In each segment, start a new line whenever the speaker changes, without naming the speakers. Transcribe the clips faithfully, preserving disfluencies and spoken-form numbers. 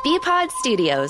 B-Pod Studios.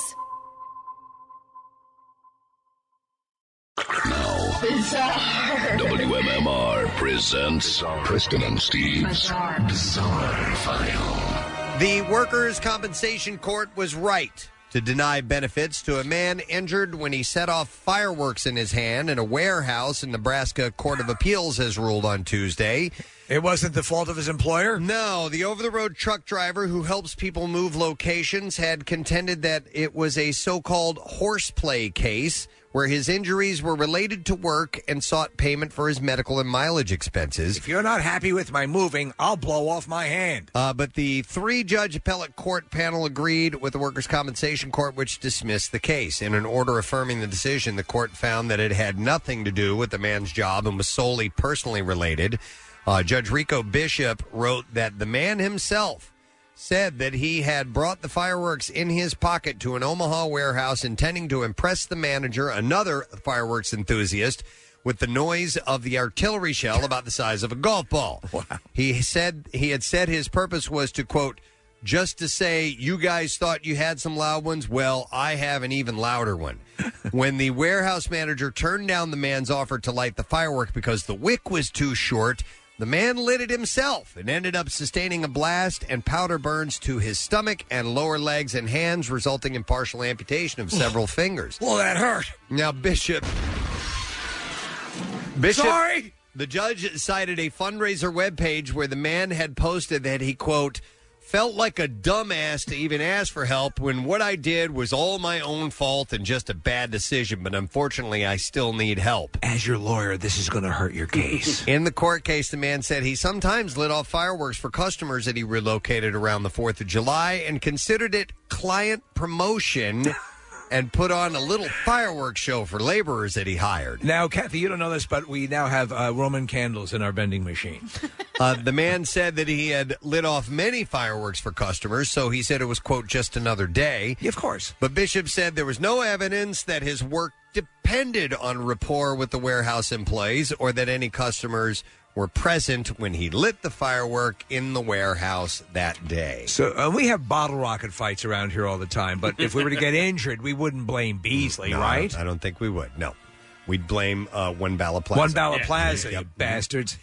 Bizarre. W M M R presents Preston and Steve's Bizarre, Bizarre File.
The Workers' Compensation Court was right to deny benefits to a man injured when he set off fireworks in his hand in a warehouse. In Nebraska Court of Appeals has ruled on Tuesday.
It wasn't the fault of his employer?
No. The over-the-road truck driver who helps people move locations had contended that it was a so-called horseplay case where his injuries were related to work and sought payment for his medical and mileage expenses.
If you're not happy with my moving, I'll blow off my hand.
Uh, but the three-judge appellate court panel agreed with the Workers' Compensation Court, which dismissed the case. In an order affirming the decision, the court found that it had nothing to do with the man's job and was solely personally related. Uh, Judge Rico Bishop wrote that the man himself said that he had brought the fireworks in his pocket to an Omaha warehouse intending to impress the manager, another fireworks enthusiast, with the noise of the artillery shell about the size of a golf ball.
Wow.
He said he had said his purpose was to, quote, just to say, you guys thought you had some loud ones? Well, I have an even louder one. When the warehouse manager turned down the man's offer to light the firework because the wick was too short, the man lit it himself and ended up sustaining a blast and powder burns to his stomach and lower legs and hands, resulting in partial amputation of several fingers.
Well, that hurt.
Now, Bishop... Bishop...
Sorry?
The judge cited a fundraiser webpage where the man had posted that he, quote, felt like a dumbass to even ask for help when what I did was all my own fault and just a bad decision, but unfortunately I still need help.
As your lawyer, this is going to hurt your case.
In the court case, the man said he sometimes lit off fireworks for customers that he relocated around the fourth of July and considered it client promotion and put on a little fireworks show for laborers that he hired.
Now, Kathy, you don't know this, but we now have uh, Roman candles in our vending machine.
Uh, the man said that he had lit off many fireworks for customers, so he said it was, quote, just another day.
Yeah, of course.
But Bishop said there was no evidence that his work depended on rapport with the warehouse employees or that any customers were present when he lit the firework in the warehouse that day.
So uh, we have bottle rocket fights around here all the time, but if we were to get injured, we wouldn't blame Beasley,
no,
right?
I don't, I don't think we would, no. We'd blame uh, One Bala Plaza.
One Bala
yeah.
Plaza,
Yep.
you bastards.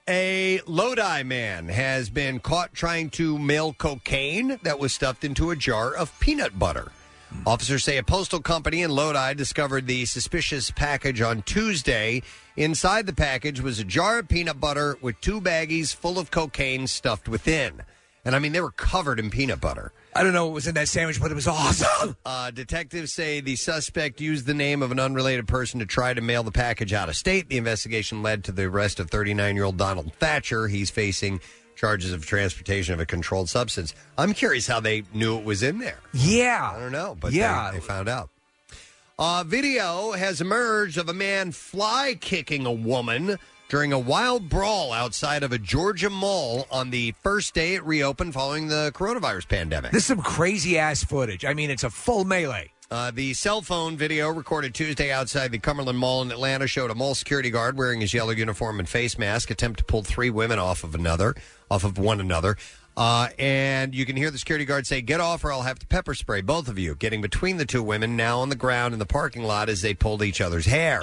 A Lodi man has been caught trying to mail cocaine that was stuffed into a jar of peanut butter. Officers say a postal company in Lodi discovered the suspicious package on Tuesday. Inside the package was a jar of peanut butter with two baggies full of cocaine stuffed within. And, I mean, they were covered in peanut butter.
I don't know what was in that sandwich, but it was awesome.
Uh, detectives say the suspect used the name of an unrelated person to try to mail the package out of state. The investigation led to the arrest of thirty-nine-year-old Donald Thatcher. He's facing charges of transportation of a controlled substance. I'm curious how they knew it was in there.
Yeah.
I don't know, but
yeah.
they, they found out. Uh, video has emerged of a man fly kicking a woman during a wild brawl outside of a Georgia mall on the first day it reopened following the coronavirus pandemic.
This is some crazy-ass footage. I mean, it's a full melee.
Uh, the cell phone video recorded Tuesday outside the Cumberland Mall in Atlanta showed a mall security guard wearing his yellow uniform and face mask attempt to pull three women off of another, off of one another. Uh, and you can hear the security guard say, "Get off or I'll have to pepper spray both of you," getting between the two women now on the ground in the parking lot as they pulled each other's hair.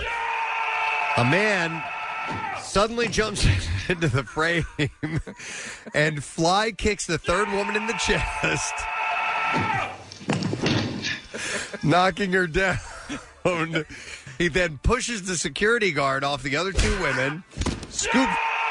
A man suddenly jumps into the frame and fly kicks the third woman in the chest, knocking her down. He then pushes the security guard off the other two women, scoop,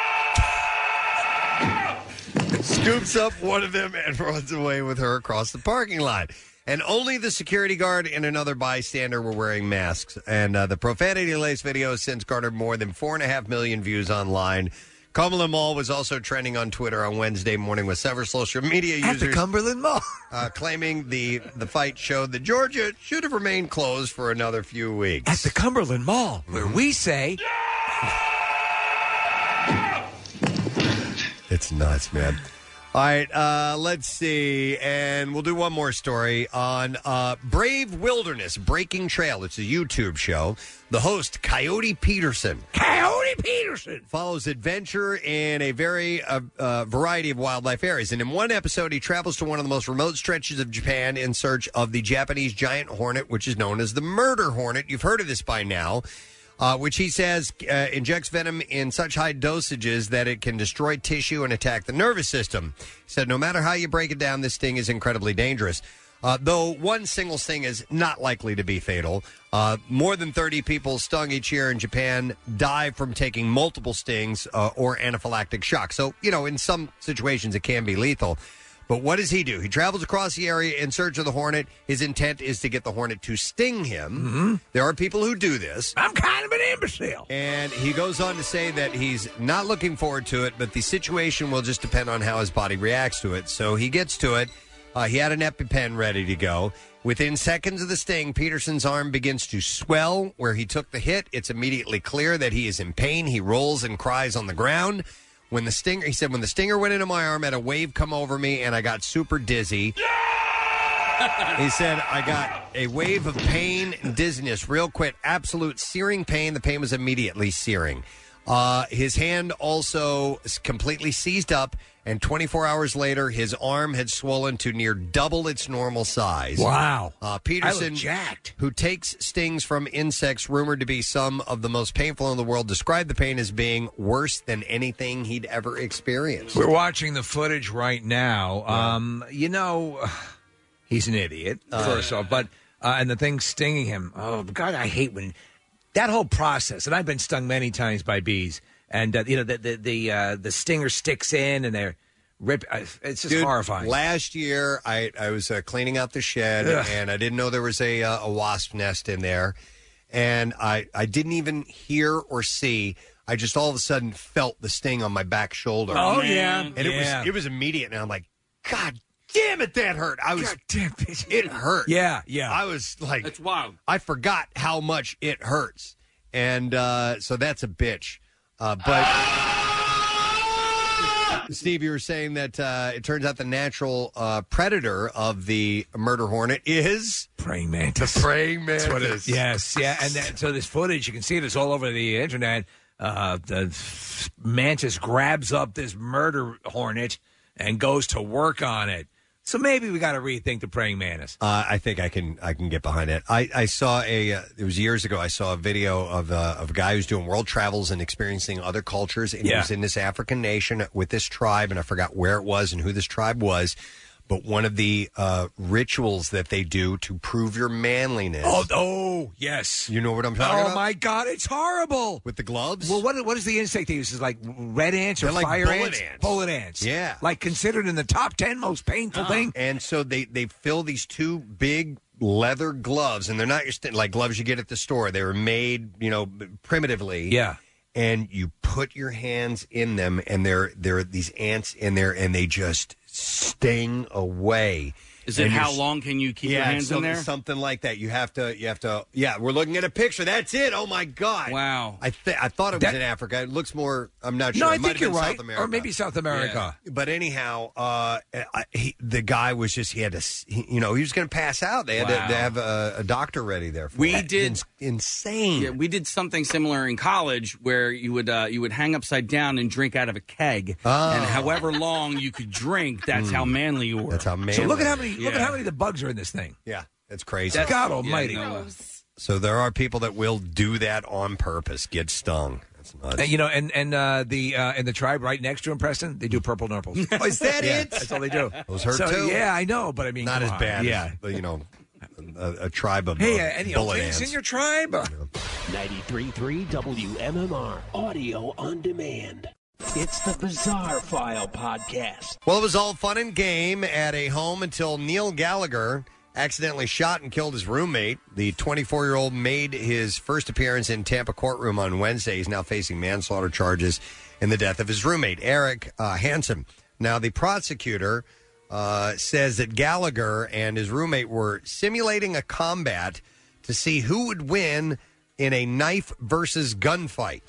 scoops up one of them, and runs away with her across the parking lot. And only the security guard and another bystander were wearing masks. And uh, the profanity-laced video has since garnered more than four and a half million views online. Cumberland Mall was also trending on Twitter on Wednesday morning with several social media
At
users
the Cumberland Mall.
uh, claiming the, the fight showed that Georgia should have remained closed for another few weeks.
At the Cumberland Mall, where we say...
It's nuts, man. All right, uh, let's see. And we'll do one more story on uh, Brave Wilderness Breaking Trail. It's a YouTube show. The host, Coyote Peterson.
Coyote Peterson!
Follows adventure in a very uh, uh, variety of wildlife areas. And in one episode, he travels to one of the most remote stretches of Japan in search of the Japanese giant hornet, which is known as the murder hornet. You've heard of this by now. Uh, which he says uh, injects venom in such high dosages that it can destroy tissue and attack the nervous system. He said no matter how you break it down, this sting is incredibly dangerous. Uh, though one single sting is not likely to be fatal. Uh, more than thirty people stung each year in Japan die from taking multiple stings uh, or anaphylactic shock. So, you know, in some situations it can be lethal. But what does he do? He travels across the area in search of the hornet. His intent is to get the hornet to sting him.
Mm-hmm.
There are people who do this.
I'm kind of an imbecile.
And he goes on to say that he's not looking forward to it, but the situation will just depend on how his body reacts to it. So he gets to it. Uh, he had an EpiPen ready to go. Within seconds of the sting, Peterson's arm begins to swell where he took the hit. It's immediately clear that he is in pain. He rolls and cries on the ground. When the stinger, he said, when the stinger went into my arm, I had a wave come over me, and I got super dizzy. Yeah! He said, I got a wave of pain and dizziness real quick, absolute searing pain. The pain was immediately searing. Uh, his hand also completely seized up, and twenty-four hours later, his arm had swollen to near double its normal size.
Wow.
Uh, Peterson,
I look jacked.
Who takes stings from insects rumored to be some of the most painful in the world, described the pain as being worse than anything he'd ever experienced.
We're watching the footage right now. Yeah. Um, you know, he's an idiot, first uh, off, but uh, and the thing stinging him. Oh, God, I hate when that whole process. And I've been stung many times by bees. And, uh, you know, the the the, uh, the stinger sticks in and they're rip. It's just
Dude,
horrifying.
Last year, I, I was uh, cleaning out the shed, Ugh. and I didn't know there was a, uh, a wasp nest in there. And I, I didn't even hear or see. I just all of a sudden felt the sting on my back shoulder.
Oh, yeah.
And
yeah.
it was it was immediate. And I'm like, God damn it, that hurt. I was,
God damn it.
It hurt.
Yeah, yeah.
I was like,
that's wild.
I forgot how much it hurts. And uh, so that's a bitch. Uh, but, Steve, you were saying that uh, it turns out the natural uh, predator of the murder hornet is
praying mantis.
The praying mantis.
That's what it is. Yes, yeah. And that, so this footage, you can see this all over the internet. Uh, the mantis grabs up this murder hornet and goes to work on it. So maybe we got to rethink the praying mantis.
Uh, I think I can I can get behind it. I, I saw a uh, it was years ago. I saw a video of uh, of a guy who's doing world travels and experiencing other cultures. And
yeah.
he was in this African nation with this tribe, and I forgot where it was and who this tribe was. But one of the uh, rituals that they do to prove your manliness.
Oh, oh, yes.
You know what I'm talking
oh,
about?
Oh, my God, it's horrible.
With the gloves?
Well, what what is the insect they use? Is like red ants or
They're like
fire
bullet
ants?
ants?
Bullet ants.
Yeah.
Like considered in the top ten most painful
Oh.
thing.
And so they, they fill these two big leather gloves, and they're not just like gloves you get at the store. They were made, you know, primitively.
Yeah.
And you put your hands in them, and there there are these ants in there, and they just sting away.
Is it
And
how
you're-
long can you keep
yeah,
your hands
some-
in there?
Something like that. You have to. You have to. Yeah, we're looking at a picture. That's it. Oh my God!
Wow.
I th- I thought it was
That-
in Africa. It looks more. I'm not sure.
No, I
It might
think
have
you're
been
right.
South America.
Or maybe South America.
But anyhow, uh, I, he, the guy was just, he had to, s- he, you know, he was going to pass out. They had
Wow.
to, to have a, a doctor ready there for
We
him.
did-
It's insane.
Yeah, we did something similar in college where you would uh, you would hang upside down and drink out of a keg,
Oh.
and however long you could drink, that's how manly you were.
That's how manly.
So look at how many look at
Yeah.
how many of the bugs are in this thing.
Yeah, it's crazy.
That's-
God
yeah,
almighty.
no.
So there are people that will do that on purpose, get stung. That's nuts.
And, you know, and and uh, the uh, and the tribe right next to him, Preston, they do purple nurples.
Oh, is that
Yeah,
it?
That's all they do.
Those hurt
so,
too.
Yeah, I know, but I mean,
Not
come
as
on.
bad
Yeah.
as, you know, a, a tribe of
Hey,
uh,
uh, any
bullet
things
ants.
in your tribe?
ninety-three point three W M M R, audio on demand. It's the Bizarre File Podcast.
Well, it was all fun and game at a home until Neil Gallagher accidentally shot and killed his roommate. The twenty-four-year-old made his first appearance in Tampa courtroom on Wednesday. He's now facing manslaughter charges in the death of his roommate, Eric uh, Hansen. Now, the prosecutor uh, says that Gallagher and his roommate were simulating a combat to see who would win in a knife versus gunfight.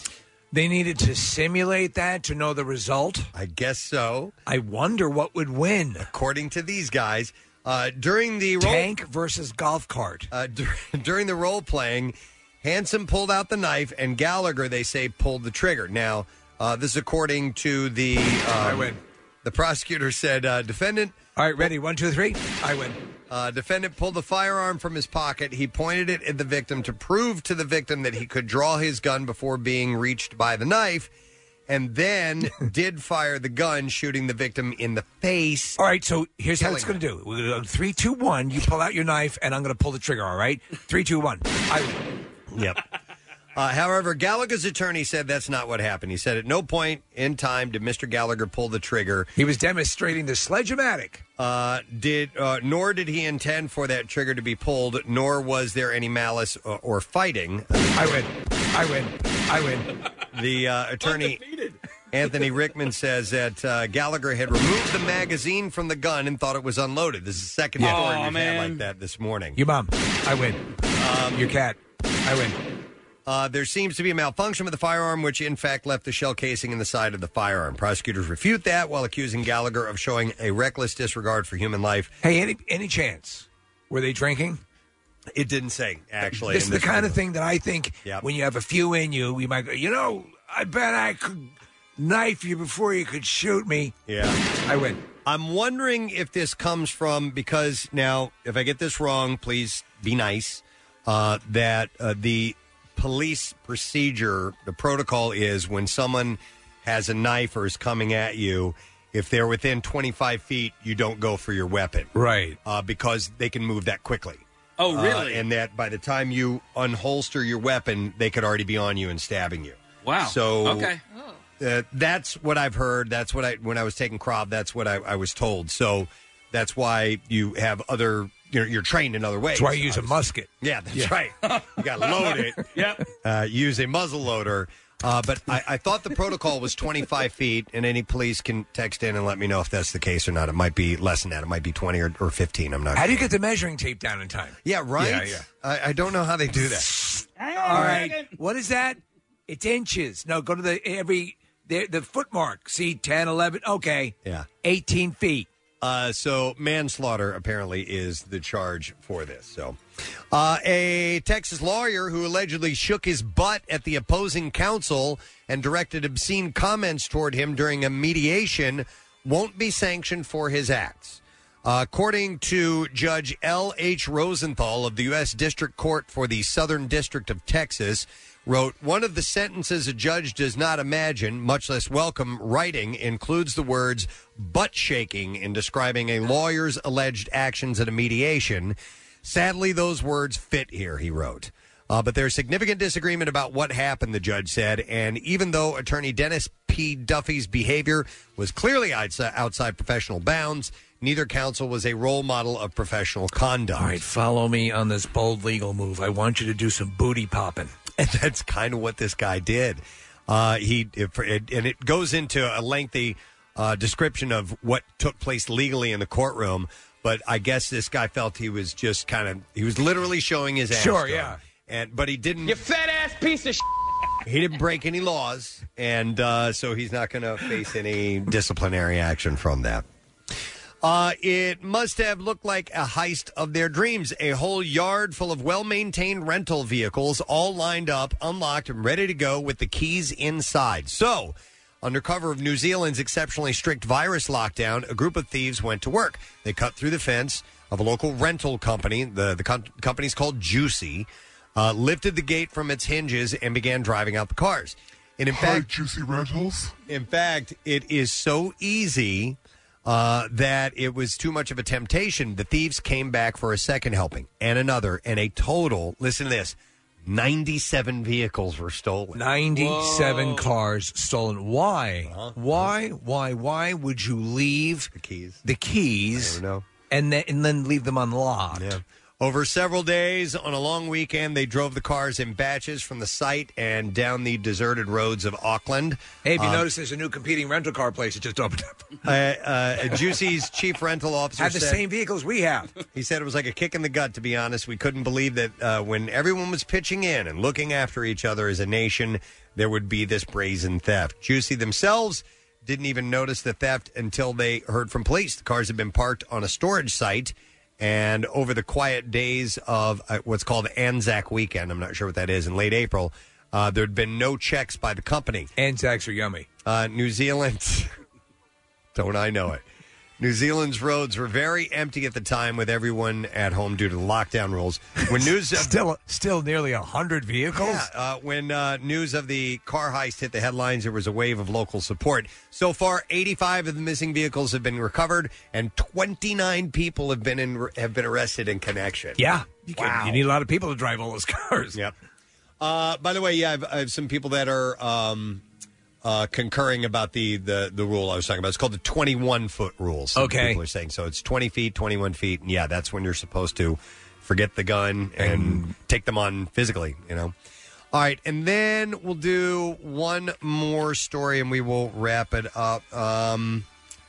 They needed to simulate that to know the result?
I guess so.
I wonder what would win.
According to these guys, uh, during the role,
tank versus golf cart.
Uh, dur- during the role playing, Hansen pulled out the knife, and Gallagher, they say, pulled the trigger. Now, uh, this is according to the. Um,
I win.
The prosecutor said, uh, defendant.
All right, ready? One, two, three. I win.
Uh, defendant pulled the firearm from his pocket. He pointed it at the victim to prove to the victim that he could draw his gun before being reached by the knife, and then did fire the gun, shooting the victim in the face.
All right, so here's how
Killing
it's going to do. We're gonna go three, two, one. You pull out your knife, and I'm going to pull the trigger, all right? Three, two, one. I win.
Yep. Uh, however, Gallagher's attorney said that's not what happened. He said at no point in time did Mister Gallagher pull the trigger.
He was demonstrating the sledge-o-matic.
Uh, did uh, nor did he intend for that trigger to be pulled, nor was there any malice or, or fighting.
I win. I win. I win.
The uh, attorney, Anthony Rickman, says that uh, Gallagher had removed the magazine from the gun and thought it was unloaded. This is the second
Yeah.
story
Oh,
we've
man.
had like that this morning.
Your mom. I win. Um, your cat. I win.
Uh, there seems to be a malfunction with the firearm, which in fact left the shell casing in the side of the firearm. Prosecutors refute that while accusing Gallagher of showing a reckless disregard for human life.
Hey, any any chance? Were they drinking?
It didn't say, actually.
This is
in
the
this
kind
video.
of thing that I think
Yep.
when you have a few in you, you might go, you know, I bet I could knife you before you could shoot me.
Yeah.
I win.
I'm wondering if this comes from, because now, if I get this wrong, please be nice, uh, that uh, the police procedure, the protocol is when someone has a knife or is coming at you, if they're within twenty-five feet, you don't go for your weapon.
Right.
Uh, because they can move that quickly.
Oh,
Uh,
really?
and that by the time you unholster your weapon, they could already be on you and stabbing you.
Wow.
So
Okay.
uh, that's what I've heard. That's what I when I was taking Krav. That's what I, I was told. So that's why you have other. You're, you're trained in other ways.
That's why you use a
obviously.
musket.
Yeah, that's
Yeah.
right. You got to load it.
Yep.
Uh, use a muzzle loader. Uh, but I, I thought the protocol was twenty-five feet, and any police can text in and let me know if that's the case or not. It might be less than that. It might be twenty or, or fifteen. I'm not
How
sure.
do you get the measuring tape down in time?
Yeah, right?
Yeah, yeah.
I, I don't know how they do that.
All right. What is that? It's inches. No, go to the every the, the foot mark. See, ten, eleven. Okay.
Yeah.
eighteen feet.
Uh, so manslaughter apparently is the charge for this. So, uh, a Texas lawyer who allegedly shook his butt at the opposing counsel and directed obscene comments toward him during a mediation won't be sanctioned for his acts. Uh, according to Judge L H Rosenthal of the U S District Court for the Southern District of Texas, wrote, one of the sentences a judge does not imagine, much less welcome, writing includes the words butt shaking in describing a lawyer's alleged actions at a mediation. Sadly, those words fit here, he wrote. Uh, but there's significant disagreement about what happened, the judge said, and even though attorney Dennis P. Duffy's behavior was clearly outside, outside professional bounds, neither counsel was a role model of professional conduct.
All right, follow me on this bold legal move. I want you to do some booty popping.
And that's kind of what this guy did. Uh, he it, it, and it goes into a lengthy uh, description of what took place legally in the courtroom. But I guess this guy felt he was just kind of he was literally showing his ass.
Sure,
to him.
yeah.
And but he didn't.
You fat ass piece of shit.
He didn't break any laws, and uh, so he's not going to face any disciplinary action from that. Uh, it must have looked like a heist of their dreams. A whole yard full of well-maintained rental vehicles, all lined up, unlocked, and ready to go with the keys inside. So, under cover of New Zealand's exceptionally strict virus lockdown, a group of thieves went to work. They cut through the fence of a local rental company. The, the com- company's called Juicy. Uh, lifted the gate from its hinges and began driving out the cars. And in
Hi,
fact,
Juicy Rentals.
In fact, it is so easy uh, that it was too much of a temptation. The thieves came back for a second helping and another, and a total, listen to this, ninety-seven vehicles were stolen.
ninety-seven
Whoa.
cars stolen. Why?
Uh-huh.
Why? Why? Why would you leave
the keys?
The keys,
I don't know.
and then and then leave them unlocked?
Yeah. Over several days on a long weekend, they drove the cars in batches from the site and down the deserted roads of Auckland.
Hey, if you
Um,
notice, there's a new competing rental car place that just opened up.
uh, uh, Juicy's chief rental officer
Have the
said,
same vehicles we have.
He said it was like a kick in the gut, to be honest. We couldn't believe that uh, when everyone was pitching in and looking after each other as a nation, there would be this brazen theft. Juicy themselves didn't even notice the theft until they heard from police. The cars had been parked on a storage site, and over the quiet days of uh, what's called Anzac Weekend, I'm not sure what that is, in late April, uh, there had been no checks by the company.
Anzacs are yummy.
Uh, New Zealand, don't I know it? New Zealand's roads were very empty at the time with everyone at home due to the lockdown rules. When news of,
still still nearly one hundred vehicles?
Yeah, uh, when uh, news of the car heist hit the headlines, there was a wave of local support. So far, eighty-five of the missing vehicles have been recovered, and twenty-nine people have been in, have been arrested in connection.
Yeah. You, can,
Wow.
you need a lot of people to drive all those cars.
Yep. Uh, by the way, yeah, I've, I have some people that are um, uh, concurring about the, the, the rule I was talking about. It's called the twenty-one foot rule. Some
Okay.
people are saying so. It's twenty feet, twenty-one feet, and yeah, that's when you're supposed to forget the gun and, and take them on physically. You know. All right, and then we'll do one more story, and we will wrap it up. Um,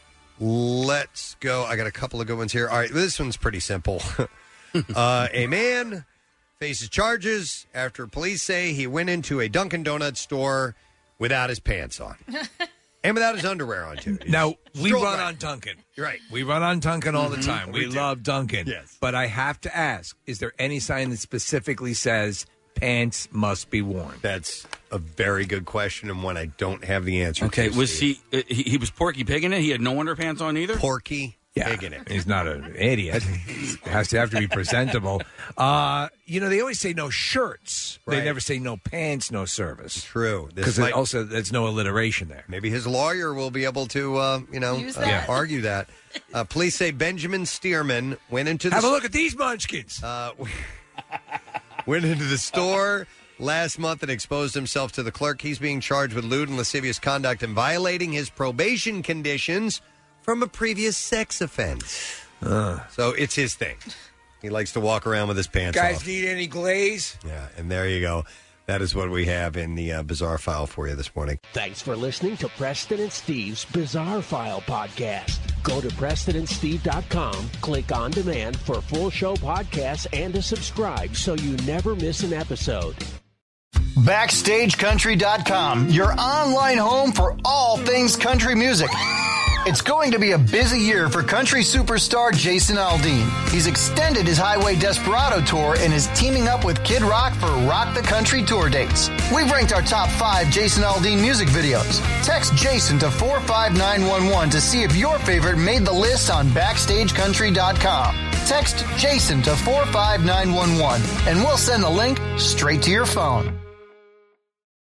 let's go. I got a couple of good ones here. All right, this one's pretty simple. uh, a man faces charges after police say he went into a Dunkin' Donuts store without his pants on and without his underwear on, too. He
Now, we
strolled
run
right.
on Dunkin'.
Right.
We run on Dunkin' all the
Mhm.
time. We,
We do.
love Dunkin'.
Yes.
But I have to ask, is there any sign that specifically says pants must be worn?
That's a very good question and one I don't have the answer
Okay,
to.
was
Steve.
he, uh, he? He was Porky Pig in it. He had no underpants on either.
Porky
Yeah.
Pig in it.
He's not an idiot. He has to have to be presentable. Uh, you know, they always say no shirts. They
Right.
never say no pants, no service.
True. This
Because
might-
also, there's no alliteration there.
Maybe his lawyer will be able to, uh, you know,
Use
uh,
that.
argue that. Uh, police say Benjamin Stearman went into the
Have a look at these munchkins.
Uh, went into the store last month and exposed himself to the clerk. He's being charged with lewd and lascivious conduct and violating his probation conditions from a previous sex offense.
Uh.
So it's his thing. He likes to walk around with his pants
Guys,
off.
need any glaze?
Yeah, and there you go. That is what we have in the uh, bizarre file for you this morning.
Thanks for listening to Preston and Steve's Bizarre File podcast. Go to preston and steve dot com, click on demand for full show podcasts and to subscribe so you never miss an episode.
Backstage Country dot com, your online home for all things country music. It's going to be a busy year for country superstar Jason Aldean. He's extended his Highway Desperado tour and is teaming up with Kid Rock for Rock the Country tour dates. We've ranked our top five Jason Aldean music videos. Text Jason to four five nine one one to see if your favorite made the list on Backstage Country dot com. Text Jason to four five nine one one and we'll send the link straight to your phone.